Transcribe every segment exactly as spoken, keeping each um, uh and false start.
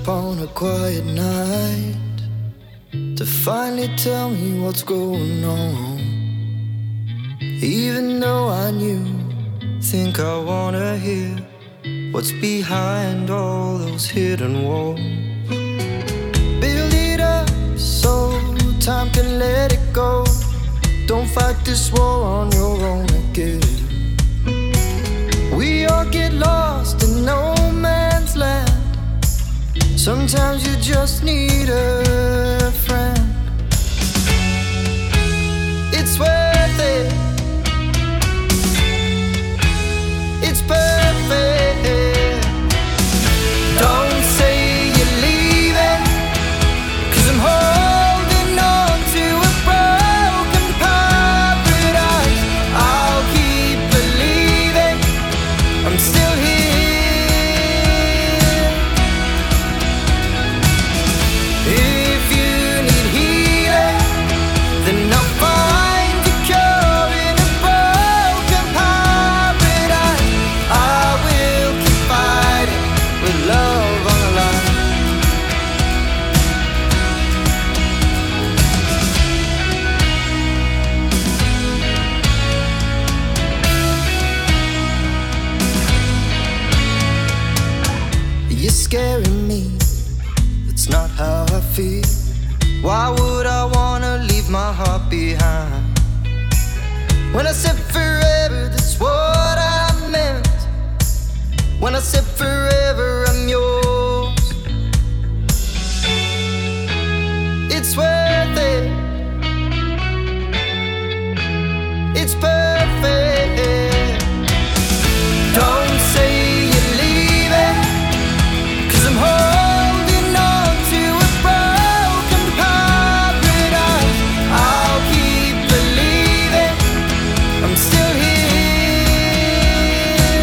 up on a quiet night to finally tell me what's going on. Even though I knew, think I wanna hear what's behind all those hidden walls. Build it up so time can let it go. Don't fight this war on your own again. We all get lost in no man's land. Sometimes you just need a friend. It's worth it. It's perfect. Don't say you're leaving, 'cause I'm holding on to a broken paradise. I'll keep believing I'm still here. If you need healing, then I'll find a cure in a broken paradise. I will keep fighting with love on the line. You're scaring me, that's not how I feel. Why would I wanna leave my heart behind? When I said forever, that's what I meant. When I said forever, I'm yours. It's worth it. It's perfect. Don't say you're leaving, 'cause I'm holding on to a broken paradise. I'll keep believing I'm still here.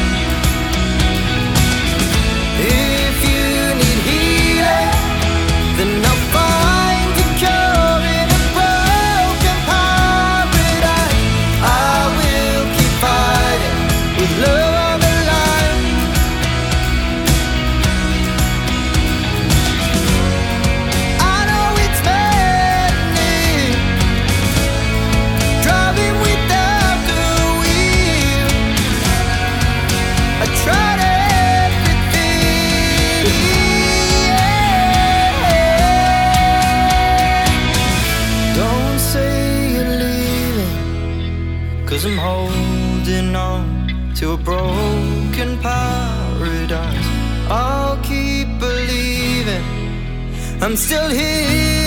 If you need healing, then I'll find a cure in a broken paradise. I will keep fighting with love on the line. I know it's maddening, driving without the wheel. I tried everything. Don't say you're leaving, 'cause I'm holding on to a broken paradise. I'll keep believing I'm still here.